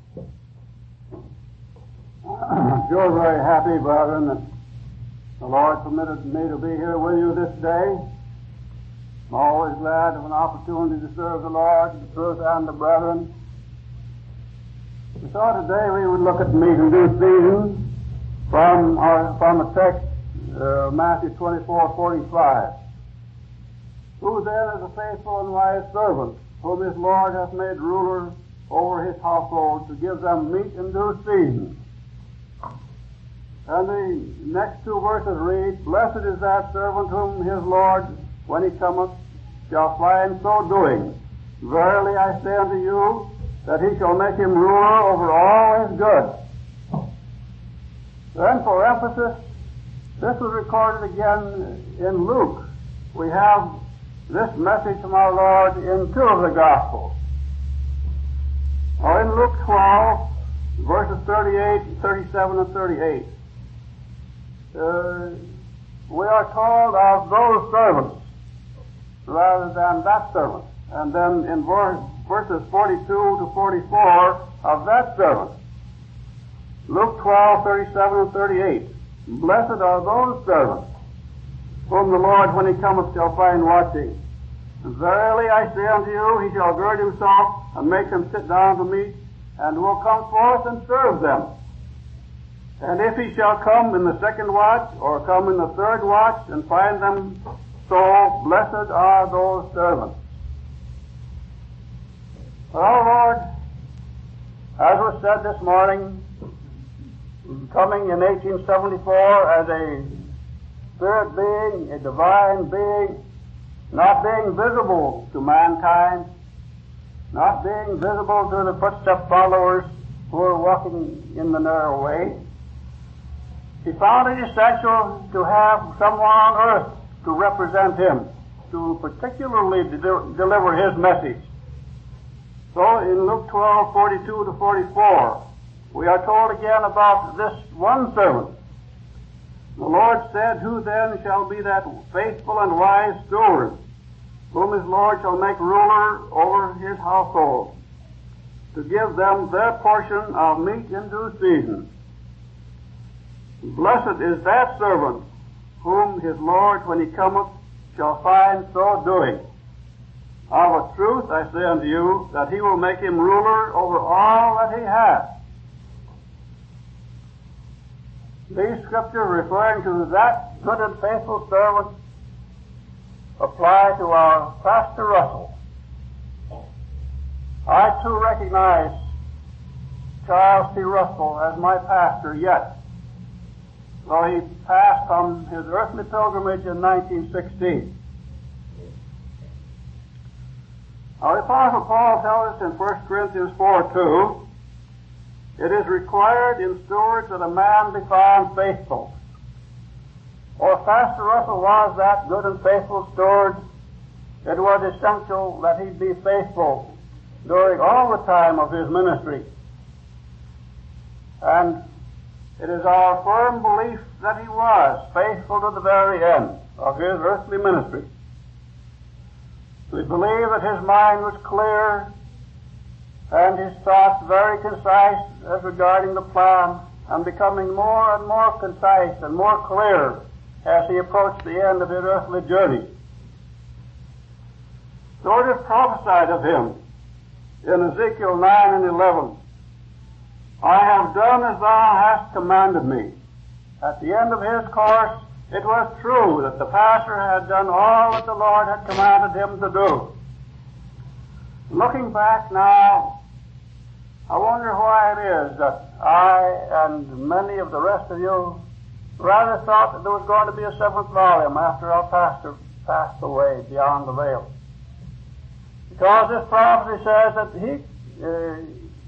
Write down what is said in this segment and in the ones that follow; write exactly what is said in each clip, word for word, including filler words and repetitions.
I'm sure very happy, brethren, that the Lord permitted me to be here with you this day. I'm always glad of an opportunity to serve the Lord, the truth, and the brethren. We thought today we would look at meat in due season from our from the text, uh, Matthew twenty-four forty-five. Who then is a faithful and wise servant, whom his Lord hath made ruler over his household, to give them meat in due season? And the next two verses read, Blessed is that servant whom his Lord, when he cometh, shall find so doing. Verily I say unto you, that he shall make him ruler over all his goods. Then for emphasis, this was recorded again in Luke. We have this message from our Lord in two of the Gospels. Or in Luke twelve, verses thirty-eight, thirty-seven, and thirty-eight. Uh, we are told of those servants rather than that servant. And then in verse, verses forty-two to forty-four of that servant. Luke twelve, thirty-seven, and thirty-eight. Blessed are those servants whom the Lord, when he cometh, shall find watching. And verily I say unto you, he shall gird himself and make them sit down to meat, and will come forth and serve them. And if he shall come in the second watch, or come in the third watch, and find them so, blessed are those servants. Well, Lord, as was said this morning, coming in eighteen seventy-four as a spirit being, a divine being, not being visible to mankind, not being visible to the footstep followers who are walking in the narrow way, he found it essential to have someone on earth to represent him, to particularly de- deliver his message. So in Luke twelve, forty-two to forty-four, we are told again about this one servant. The Lord said, Who then shall be that faithful and wise steward, whom his Lord shall make ruler over his household, to give them their portion of meat in due season? Blessed is that servant, whom his Lord, when he cometh, shall find so doing. Of a truth I say unto you, that he will make him ruler over all that he hath. These scriptures referring to that good and faithful servant apply to our Pastor Russell. I too recognize Charles T. Russell as my pastor yet, though he passed on his earthly pilgrimage in nineteen sixteen. Now, the Apostle Paul tells us in First Corinthians four two, it is required in stewards that a man be found faithful. Or if Pastor Russell was that good and faithful steward, it was essential that he be faithful during all the time of his ministry. And it is our firm belief that he was faithful to the very end of his earthly ministry. We believe that his mind was clear and his thoughts very concise as regarding the plan, and becoming more and more concise and more clear as he approached the end of his earthly journey. So it is prophesied of him in Ezekiel nine and eleven, I have done as thou hast commanded me. At the end of his course, it was true that the pastor had done all that the Lord had commanded him to do. Looking back now, I wonder why it is that I and many of the rest of you rather thought that there was going to be a seventh volume after our pastor passed away beyond the veil. Because this prophecy says that he uh,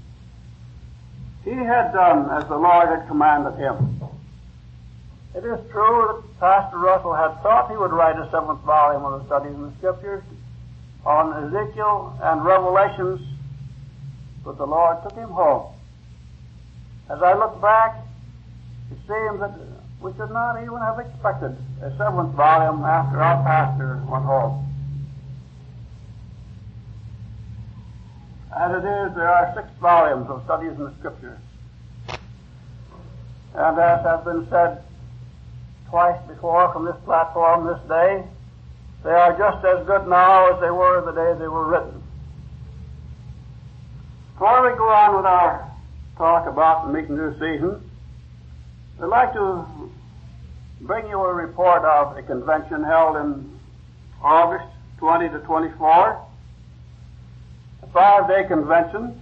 he had done as the Lord had commanded him. It is true that Pastor Russell had thought he would write a seventh volume of the studies in the Scriptures on Ezekiel and Revelations, but the Lord took him home. As I look back, it seems that we could not even have expected a seventh volume after our pastor went home. As it is, there are six volumes of studies in the Scriptures. And as has been said twice before from this platform this day, they are just as good now as they were the day they were written. Before we go on with our talk about the meeting this season, I'd like to bring you a report of a convention held in August twenty to twenty-four, a five-day convention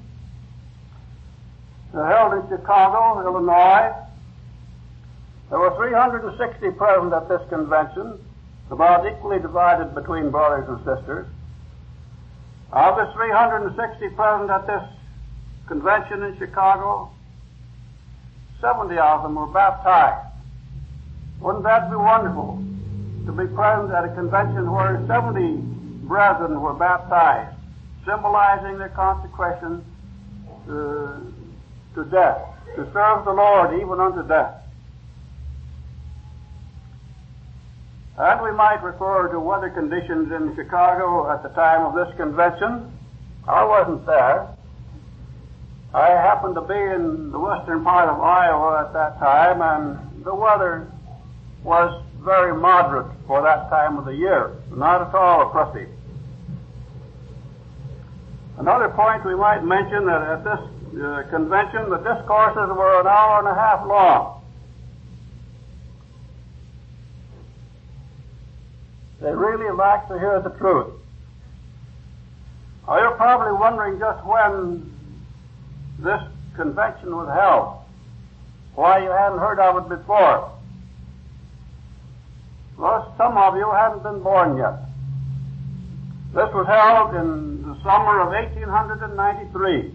held in Chicago, Illinois. There were three hundred sixty present at this convention, about equally divided between brothers and sisters. Of the three hundred sixty present at this convention in Chicago, seventy of them were baptized. Wouldn't that be wonderful, to be present at a convention where seventy brethren were baptized, symbolizing their consecration to, to death, to serve the Lord even unto death. And we might refer to weather conditions in Chicago at the time of this convention. I wasn't there. I happened to be in the western part of Iowa at that time, and the weather was very moderate for that time of the year, not at all oppressive. Another point we might mention that at this uh, convention, the discourses were an hour and a half long. They really like to hear the truth. Now, you're probably wondering just when this convention was held, why you hadn't heard of it before. Well, some of you hadn't been born yet. This was held in the summer of eighteen ninety-three.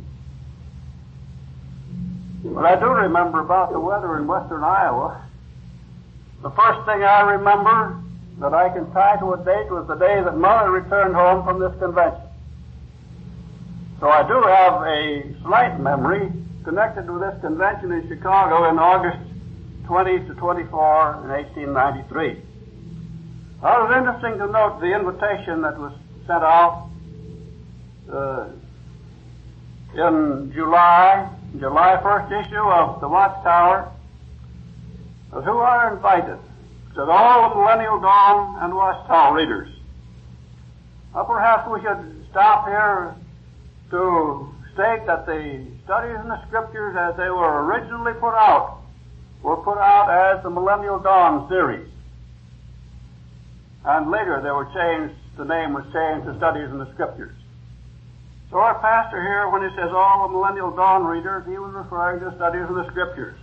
But I do remember about the weather in western Iowa. The first thing I remember that I can tie to a date was the day that Mother returned home from this convention. So I do have a slight memory connected with this convention in Chicago in August twenty to twenty-four in eighteen ninety-three. Now, it was interesting to note the invitation that was sent out uh, in July, July first issue of the Watchtower, of who are invited. It said all the Millennial Dawn and Watchtower readers. Now, perhaps we should stop here to state that the studies in the Scriptures as they were originally put out were put out as the Millennial Dawn series. And later they were changed, the name was changed to Studies in the Scriptures. So our pastor here, when he says all the Millennial Dawn readers, he was referring to Studies in the Scriptures.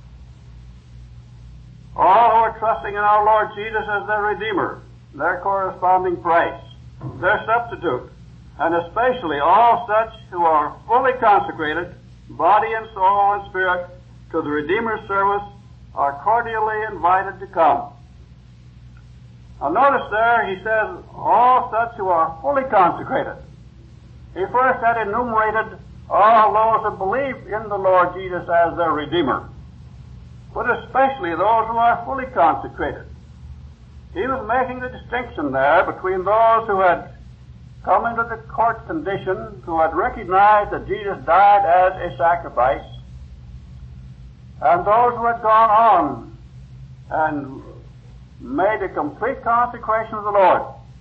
All who are trusting in our Lord Jesus as their Redeemer, their corresponding price, their substitute, and especially all such who are fully consecrated, body and soul and spirit, to the Redeemer's service, are cordially invited to come. Now notice there, he says, all such who are fully consecrated. He first had enumerated all those who believe in the Lord Jesus as their Redeemer, but especially those who are fully consecrated. He was making the distinction there between those who had come into the court condition, who had recognized that Jesus died as a sacrifice, and those who had gone on and made a complete consecration of the Lord.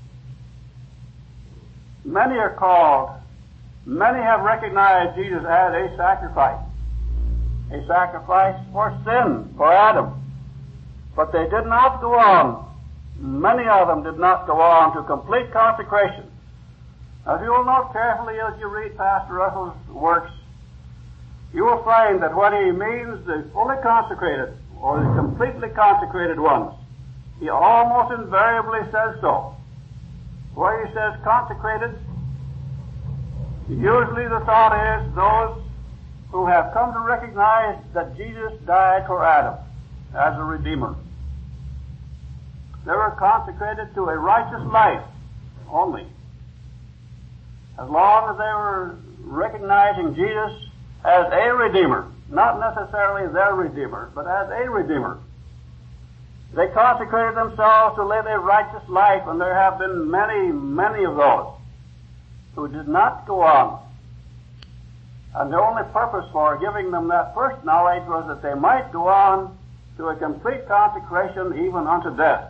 Many are called, many have recognized Jesus as a sacrifice, a sacrifice for sin, for Adam. But they did not go on, many of them did not go on to complete consecration. Now, if you will note carefully as you read Pastor Russell's works, you will find that what he means, the fully consecrated, or the completely consecrated ones, he almost invariably says so. Where he says consecrated, usually the thought is those who have come to recognize that Jesus died for Adam as a Redeemer. They were consecrated to a righteous life only. As long as they were recognizing Jesus as a Redeemer, not necessarily their Redeemer, but as a Redeemer. They consecrated themselves to live a righteous life, and there have been many, many of those who did not go on And the only purpose for giving them that first knowledge was that they might go on to a complete consecration even unto death.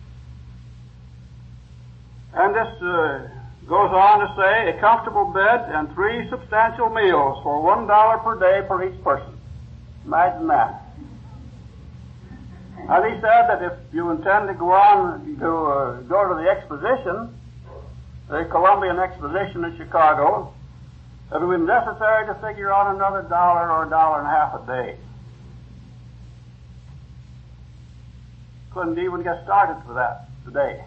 And this uh, goes on to say, a comfortable bed and three substantial meals for one dollar per day for each person. Imagine that. And he said that if you intend to go on to uh, go to the exposition, the Columbian Exposition in Chicago, it would be necessary to figure on another dollar or a dollar and a half a day. Couldn't even get started for that today.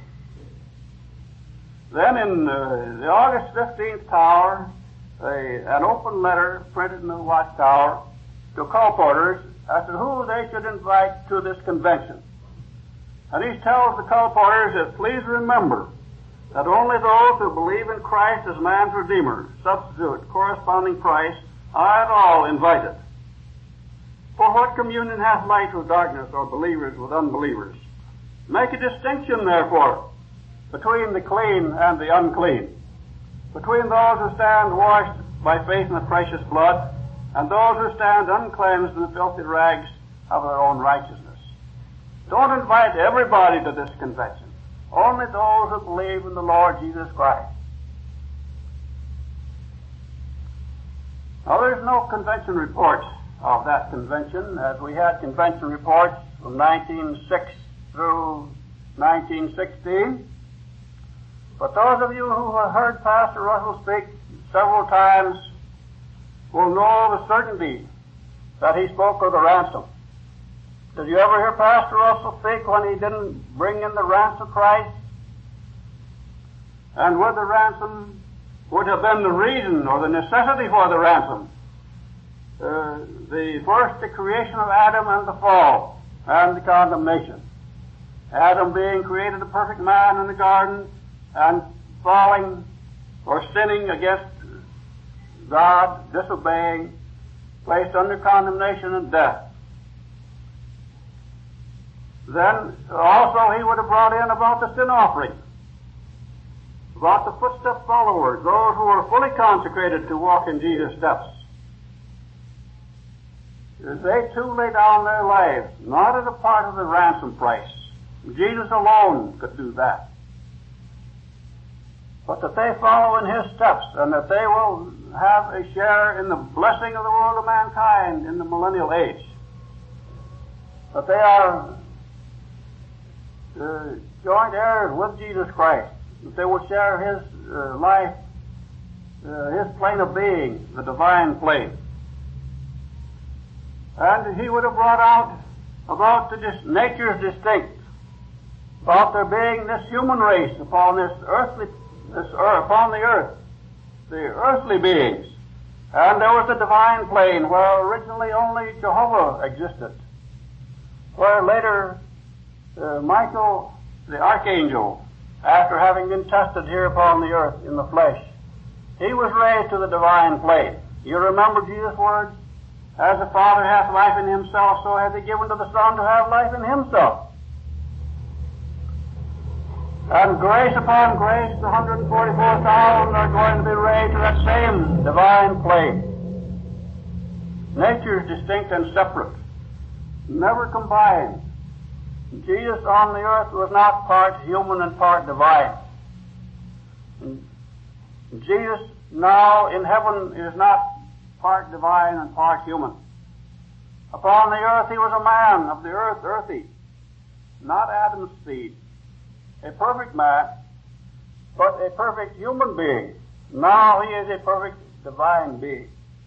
Then in uh, the August fifteenth Tower, a, an open letter printed in the Watchtower to colporteurs as to who they should invite to this convention. And he tells the colporteurs that please remember that only those who believe in Christ as man's Redeemer, substitute, corresponding price, are at all invited. For what communion hath light with darkness, or believers with unbelievers? Make a distinction, therefore, between the clean and the unclean, between those who stand washed by faith in the precious blood, and those who stand uncleansed in the filthy rags of their own righteousness. Don't invite everybody to this convention. Only those who believe in the Lord Jesus Christ. Now, there's no convention report of that convention, as we had convention reports from nineteen oh six through nineteen sixteen. But those of you who have heard Pastor Russell speak several times will know the certainty that he spoke of the ransom. Did you ever hear Pastor Russell speak when he didn't bring in the ransom price? And would the ransom would have been the reason or the necessity for the ransom? Uh, the first, the creation of Adam and the fall and the condemnation. Adam being created a perfect man in the garden and falling or sinning against God, disobeying, placed under condemnation and death. Then also he would have brought in about the sin offering, about the footstep followers, those who were fully consecrated to walk in Jesus' steps. They too lay down their lives, not as a part of the ransom price. Jesus alone could do that. But that they follow in his steps, and that they will have a share in the blessing of the world of mankind in the millennial age. That they are uh, joint heirs with Jesus Christ. That they will share his uh, life, uh, his plane of being, the divine plane. And he would have brought out about the dis- natures distinct, about there being this human race upon this earthly, this earth, upon the earth, the earthly beings. And there was the divine plane where originally only Jehovah existed, where later uh, Michael, the archangel, after having been tested here upon the earth in the flesh, he was raised to the divine plane. You remember Jesus' words? As the Father hath life in himself, so hath he given to the Son to have life in himself. And grace upon grace, the one hundred forty-four thousand are going to be raised to that same divine plane. Natures distinct and separate, never combined. Jesus on the earth was not part human and part divine. And Jesus now in heaven is not part divine and part human. Upon the earth he was a man of the earth, earthy, not Adam's seed. A perfect man, but a perfect human being. Now he is a perfect divine being.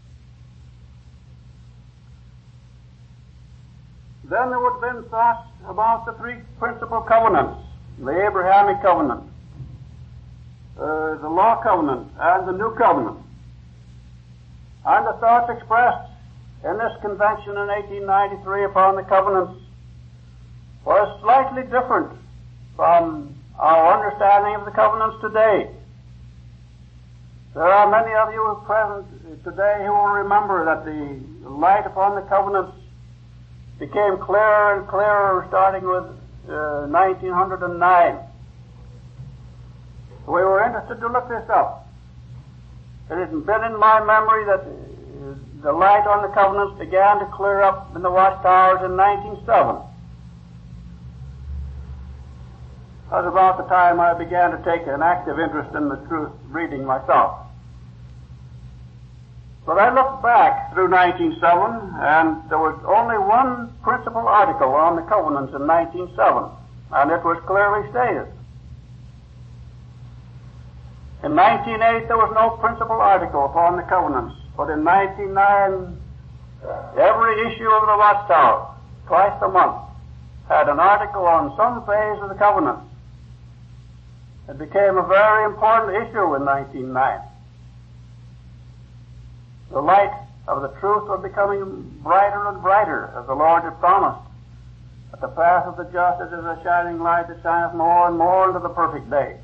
Then there would have been thoughts about the three principal covenants, the Abrahamic covenant, uh, the law covenant, and the new covenant. And the thoughts expressed in this convention in eighteen ninety-three upon the covenants was slightly different from our understanding of the covenants today. There are many of you present today who will remember that the light upon the covenants became clearer and clearer starting with uh, nineteen oh nine. We were interested to look this up. It had been in my memory that the light on the covenants began to clear up in the watchtowers in nineteen oh seven. That was about the time I began to take an active interest in the truth reading myself. But I looked back through nineteen oh seven, and there was only one principal article on the covenants in nineteen oh seven, and it was clearly stated. In nineteen oh eight, there was no principal article upon the covenants, but in nineteen oh nine, every issue of the Watchtower, twice a month, had an article on some phase of the covenant. It became a very important issue in nineteen oh nine. The light of the truth was becoming brighter and brighter, as the Lord had promised. But the path of the just is as a shining light that shineth more and more into the perfect day.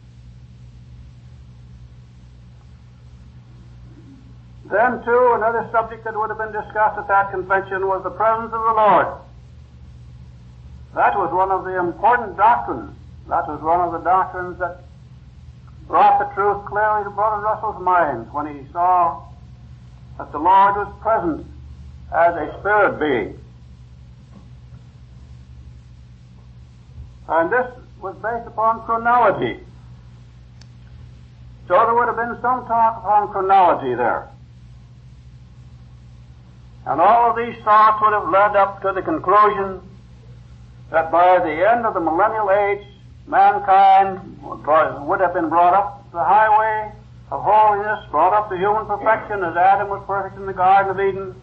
Then, too, another subject that would have been discussed at that convention was the presence of the Lord. That was one of the important doctrines. That was one of the doctrines that brought the truth clearly to Brother Russell's mind when he saw that the Lord was present as a spirit being. And this was based upon chronology. So there would have been some talk upon chronology there. And all of these thoughts would have led up to the conclusion that by the end of the millennial age, mankind would have been brought up the highway of holiness, brought up to human perfection as Adam was perfect in the Garden of Eden.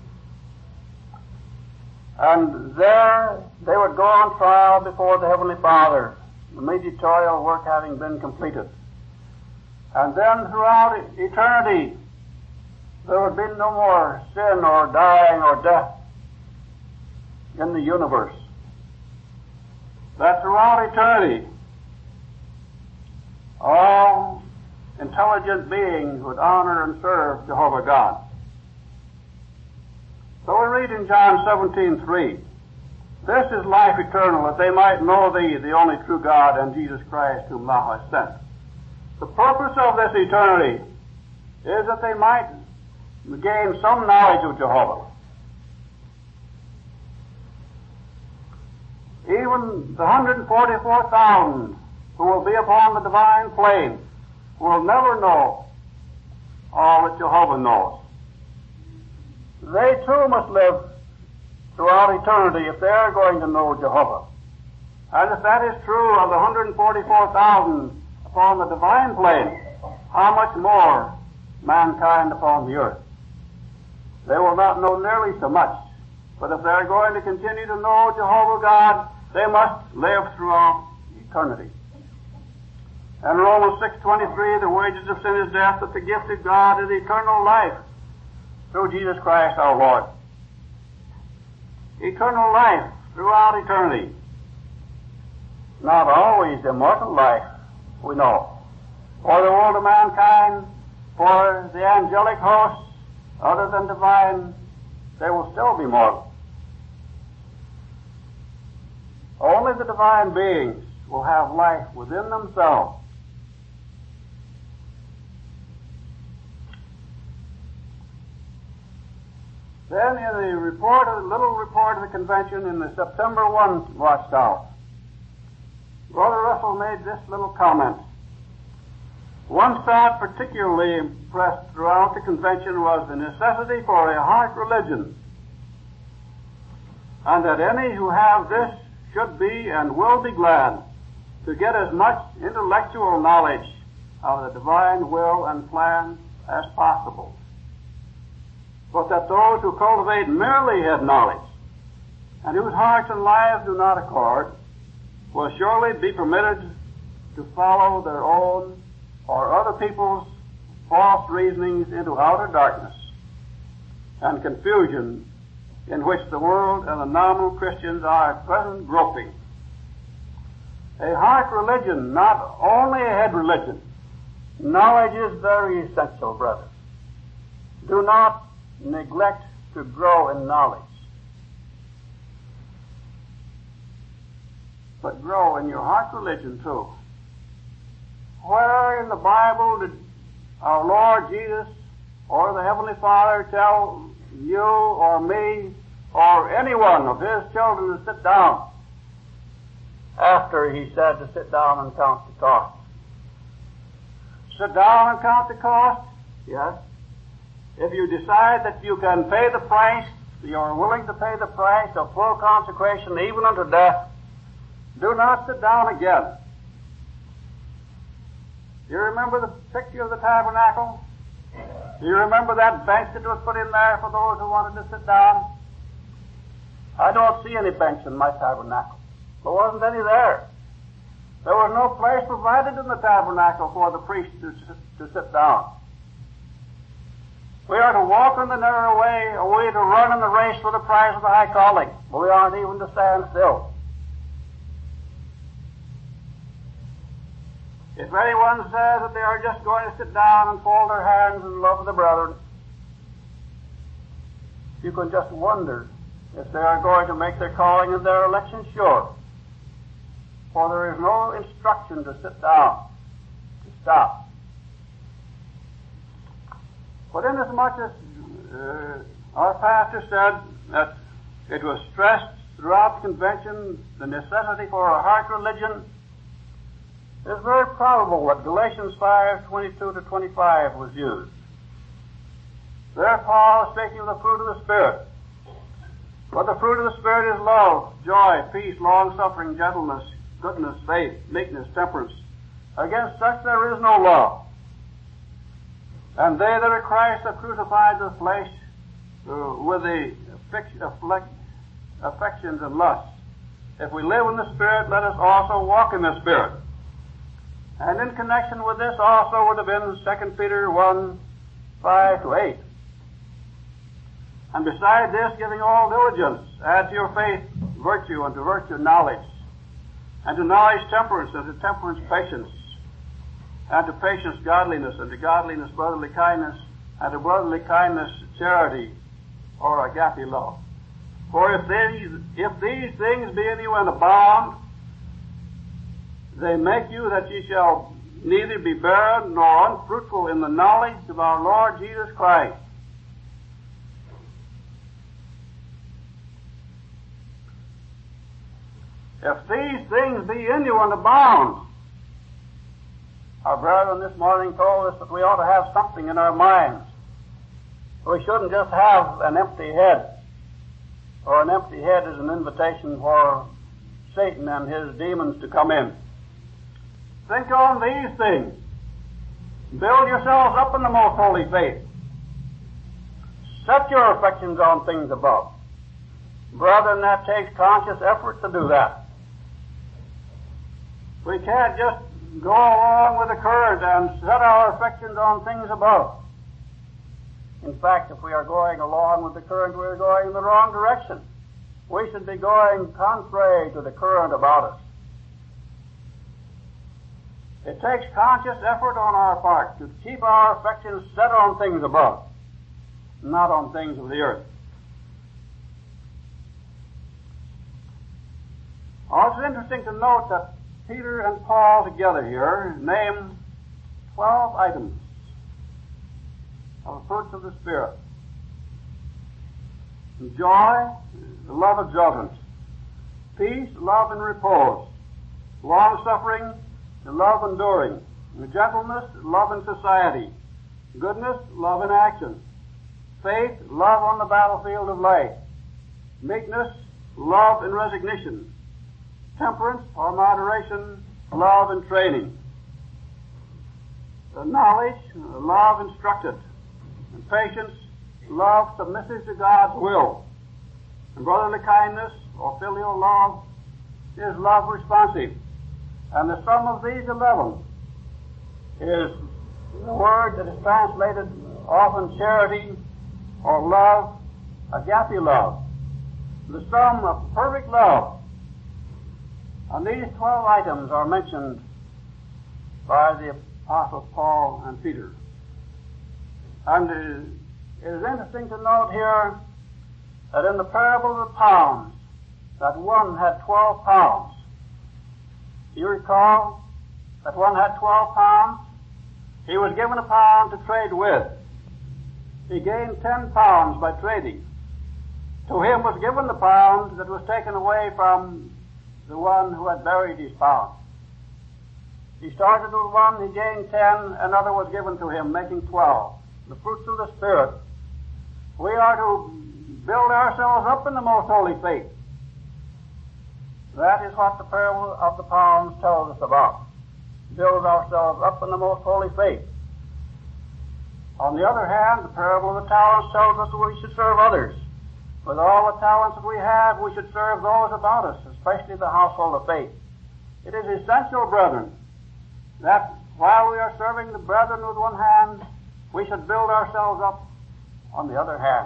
And there they would go on trial before the Heavenly Father, the mediatorial work having been completed. And then throughout eternity, there would be no more sin or dying or death in the universe. That throughout eternity, all intelligent beings would honor and serve Jehovah God. So we read in John seventeen three, "This is life eternal, that they might know Thee, the only true God, and Jesus Christ, whom Thou hast sent." The purpose of this eternity is that they might gain some knowledge of Jehovah. Even the one hundred forty-four thousand who will be upon the divine plane will never know all that Jehovah knows. They too must live throughout eternity if they are going to know Jehovah. And if that is true of the one hundred forty-four thousand upon the divine plane, how much more mankind upon the earth? They will not know nearly so much. But if they are going to continue to know Jehovah God, they must live throughout eternity. And Romans six twenty-three, "The wages of sin is death, but the gift of God is eternal life through Jesus Christ our Lord." Eternal life throughout eternity. Not always immortal life, we know. For the world of mankind, for the angelic hosts, other than divine, they will still be mortal. Only the divine beings will have life within themselves. Then in the report, a little report of the convention in the September first Watchtower, Brother Russell made this little comment. One thought particularly impressed throughout the convention was the necessity for a heart religion, and that any who have this should be and will be glad to get as much intellectual knowledge of the divine will and plan as possible. But that those who cultivate merely head knowledge, and whose hearts and lives do not accord, will surely be permitted to follow their own or other people's false reasonings into outer darkness and confusion in which the world and the nominal Christians are at present groping. A heart religion, not only a head religion. Knowledge is very essential, brothers. Do not neglect to grow in knowledge, but grow in your heart religion too. Where in the Bible did our Lord Jesus or the Heavenly Father tell you or me or any one of His children to sit down after He said to sit down and count the cost? Sit down and count the cost? Yes. If you decide that you can pay the price, you are willing to pay the price of full consecration even unto death, do not sit down again. Do you remember the picture of the tabernacle? Do you remember that bench that was put in there for those who wanted to sit down? I don't see any bench in my tabernacle. There wasn't any there. There was no place provided in the tabernacle for the priest to, to sit down. We are to walk in the narrow way, or we are to run in the race for the prize of the high calling. But we aren't even to stand still. If anyone says that they are just going to sit down and fold their hands in love of the brethren, you can just wonder if they are going to make their calling and their election sure. For there is no instruction to sit down, to stop. But inasmuch as uh, our pastor said that it was stressed throughout the convention, the necessity for a heart religion, it is very probable that Galatians five, twenty-two to twenty-five was used. There Paul is speaking of the fruit of the Spirit. But the fruit of the Spirit is love, joy, peace, long-suffering, gentleness, goodness, faith, meekness, temperance. Against such there is no law. And they that are Christ have crucified the flesh uh, with the affections and lusts. If we live in the Spirit, let us also walk in the Spirit. And in connection with this also would have been Second Peter one, five to eight. And beside this, giving all diligence, add to your faith virtue, and to virtue knowledge, and to knowledge temperance, and to temperance patience, and to patience godliness, and to godliness brotherly kindness, and to brotherly kindness charity, or agape love. For if these, if these things be in you and abound, they make you that ye shall neither be barren nor unfruitful in the knowledge of our Lord Jesus Christ. If these things be in you and abound, our brethren this morning told us that we ought to have something in our minds. We shouldn't just have an empty head, or an empty head is an invitation for Satan and his demons to come in. Think on these things. Build yourselves up in the most holy faith. Set your affections on things above. Brethren, that takes conscious effort to do that. We can't just go along with the current and set our affections on things above. In fact, if we are going along with the current, we are going in the wrong direction. We should be going contrary to the current about us. It takes conscious effort on our part to keep our affections set on things above, not on things of the earth. Oh, it's interesting to note that Peter and Paul together here name twelve items of the fruits of the Spirit. Joy, the love exultant. Peace, love and repose. Long-suffering, the love enduring. Gentleness, love in society. Goodness, love in action. Faith, love on the battlefield of life. Meekness, love in resignation. Temperance, or moderation, love in training. The knowledge, love instructed. And patience, love submissive to God's will. And brotherly kindness, or filial love, is love responsive. And the sum of these eleven is the word that is translated often charity or love, agape love. The sum of perfect love. And these twelve items are mentioned by the Apostles Paul and Peter. And it is interesting to note here that in the parable of the pounds, that one had twelve pounds. Do you recall that one had twelve pounds? He was given a pound to trade with. he gained ten pounds by trading. To him was given the pound that was taken away from the one who had buried his pound. He started with one, he gained ten, another was given to him, making twelve. The fruits of the Spirit. We are to build ourselves up in the most holy faith. That is what the parable of the pounds tells us about. Build ourselves up in the most holy faith. On the other hand, the parable of the talents tells us that we should serve others. With all the talents that we have, we should serve those about us, especially the household of faith. It is essential, brethren, that while we are serving the brethren with one hand, we should build ourselves up on the other hand.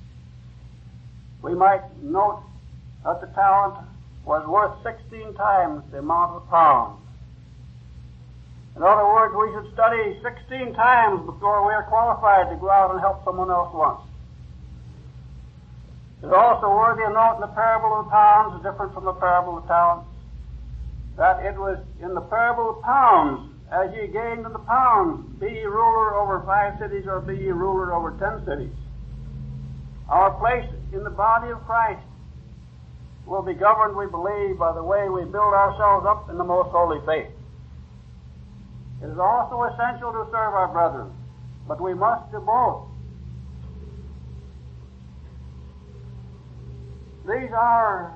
We might note that the talent was worth sixteen times the amount of a pound. In other words, we should study sixteen times before we are qualified to go out and help someone else once. It's also worthy of note in the parable of the pounds, different from the parable of the talents, that it was in the parable of pounds, as ye gain in the pounds, be ye ruler over five cities or be ye ruler over ten cities. Our place in the body of Christ will be governed, we believe, by the way we build ourselves up in the most holy faith. It is also essential to serve our brethren, but we must do both. These are,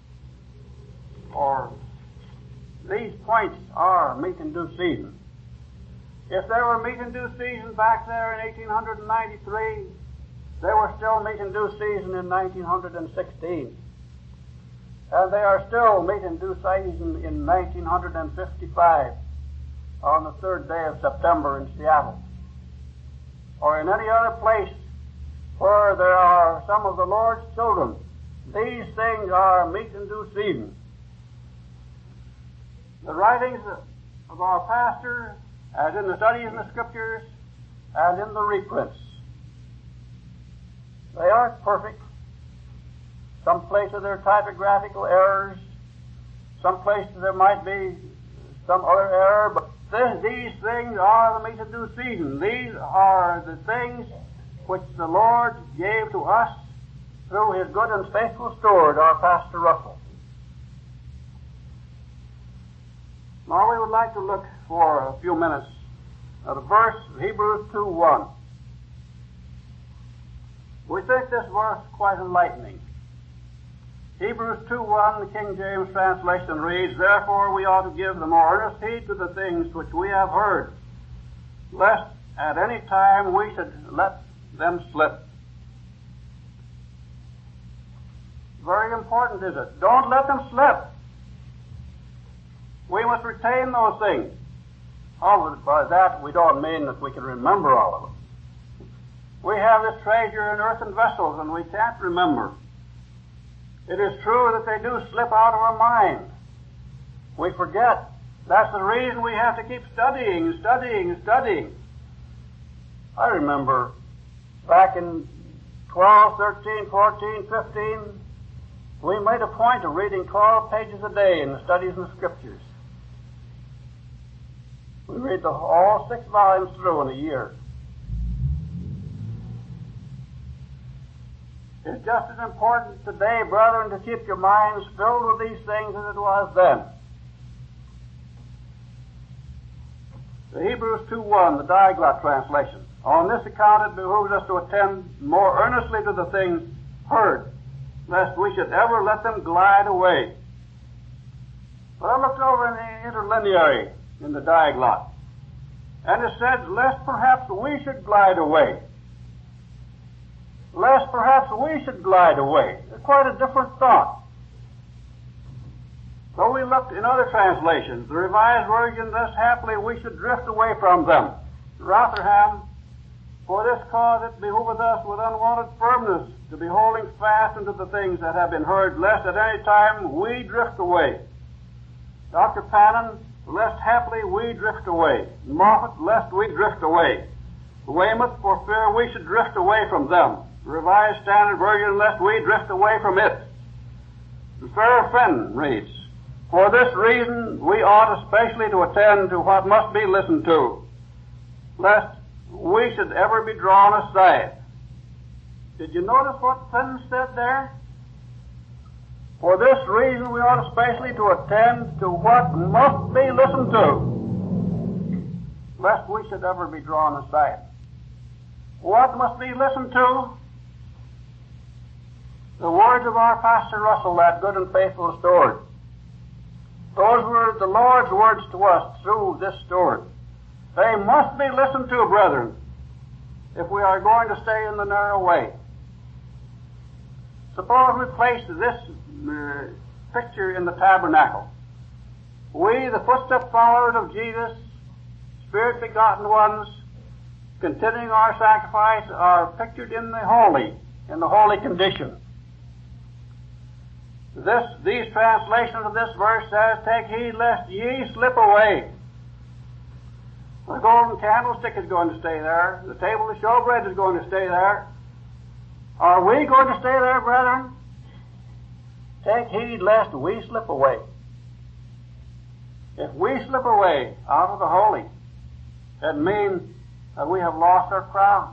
or these points are meet in due season. If they were meet in due season back there in eighteen ninety-three, they were still meet in due season in nineteen sixteen. And they are still meet in due season in nineteen fifty-five on the third day of September in Seattle, or in any other place where there are some of the Lord's children. These things are meet in due season. The writings of our pastor, as in the studies in the Scriptures and in the reprints, they aren't perfect. Some places there are typographical errors. Some places there might be some other error, but this, these things are the meat of due season. These are the things which the Lord gave to us through His good and faithful steward, our Pastor Russell. Now we would like to look for a few minutes at a verse of Hebrews two one. We think this verse quite enlightening. Hebrews two one, the King James translation reads, "Therefore we ought to give the more earnest heed to the things which we have heard, lest at any time we should let them slip." Very important, is it? Don't let them slip. We must retain those things. Oh, by that we don't mean that we can remember all of them. We have this treasure in earthen vessels and we can't remember. It is true that they do slip out of our mind. We forget. That's the reason we have to keep studying, studying, studying. I remember back in twelve, thirteen, fourteen, fifteen, we made a point of reading twelve pages a day in the studies in the Scriptures. We read the, all six volumes through in a year. It's just as important today, brethren, to keep your minds filled with these things as it was then. The Hebrews two one, the Diaglott translation. On this account it behooves us to attend more earnestly to the things heard, lest we should ever let them glide away. But I looked over in the interlineary in the Diaglott, and it said, lest perhaps we should glide away. Lest perhaps we should glide away. It's quite a different thought. So we looked in other translations. The Revised Version, lest happily we should drift away from them. Rotherham, for this cause it behoveth us with unwonted firmness to be holding fast unto the things that have been heard, lest at any time we drift away. Doctor Pannon, lest happily we drift away. Moffat, lest we drift away. Weymouth, for fear we should drift away from them. Revised Standard Version, lest we drift away from it. The Fair Fenn reads, for this reason we ought especially to attend to what must be listened to, lest we should ever be drawn aside. Did you notice what Finn said there? For this reason we ought especially to attend to what must be listened to, lest we should ever be drawn aside. What must be listened to? The words of our Pastor Russell, that good and faithful steward. Those were the Lord's words to us through this steward. They must be listened to, brethren, if we are going to stay in the narrow way. Suppose we place this uh, picture in the tabernacle. We, the footstep followers of Jesus, Spirit begotten ones, continuing our sacrifice, are pictured in the holy, in the holy condition. This, these translations of this verse says, "Take heed lest ye slip away." The golden candlestick is going to stay there. The table of showbread is going to stay there. Are we going to stay there, brethren? Take heed lest we slip away. If we slip away out of the holy, it means that we have lost our crown.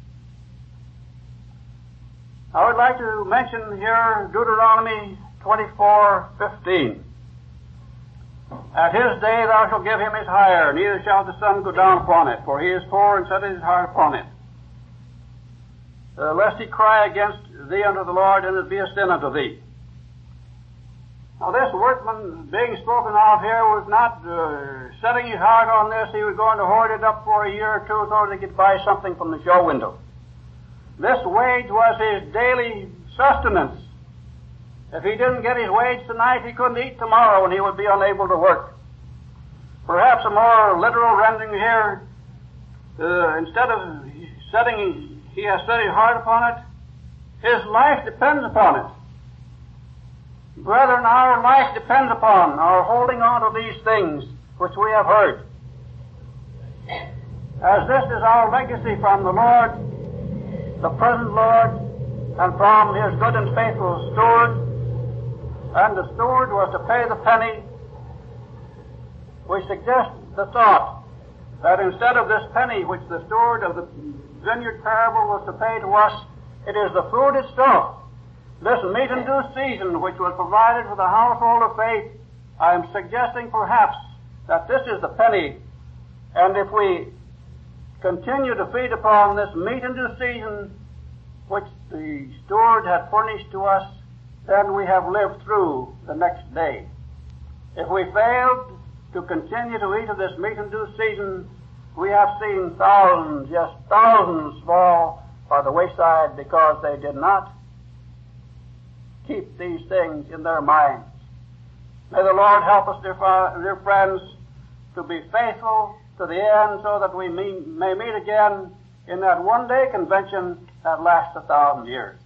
I would like to mention here Deuteronomy twenty-four fifteen. "At his day thou shalt give him his hire, neither shall the sun go down upon it, for he is poor and setteth his heart upon it. Uh, lest he cry against thee unto the Lord, and it be a sin unto thee." Now this workman being spoken of here was not uh, setting his heart on this. He was going to hoard it up for a year or two so that he could buy something from the show window. This wage was his daily sustenance. If he didn't get his wage tonight, he couldn't eat tomorrow, and he would be unable to work. Perhaps a more literal rendering here, uh, instead of setting, he has set his heart upon it, his life depends upon it. Brethren, our life depends upon our holding on to these things which we have heard. As this is our legacy from the Lord, the present Lord, and from his good and faithful steward, and the steward was to pay the penny, we suggest the thought that instead of this penny which the steward of the vineyard parable was to pay to us, it is the fruit itself, this meat and due season which was provided for the household of faith. I am suggesting perhaps that this is the penny, and if we continue to feed upon this meat and due season which the steward had furnished to us, then we have lived through the next day. If we failed to continue to eat of this meat and due season, we have seen thousands, yes, thousands fall by the wayside because they did not keep these things in their minds. May the Lord help us, dear, dear friends, to be faithful to the end so that we may meet again in that one-day convention that lasts a thousand years.